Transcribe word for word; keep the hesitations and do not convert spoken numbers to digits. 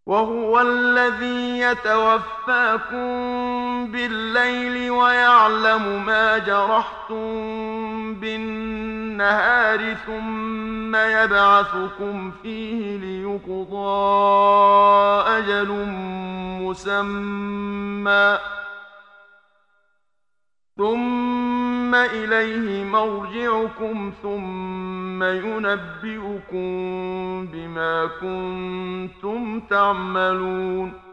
وهو الذي يتوفاكم بالليل ويعلم ما جرحتم بالنهار ثم يبعثكم فيه ليقضى أجل مسمى ثم إليه مرجعكم ثم ينبئكم بما كنتم تعملون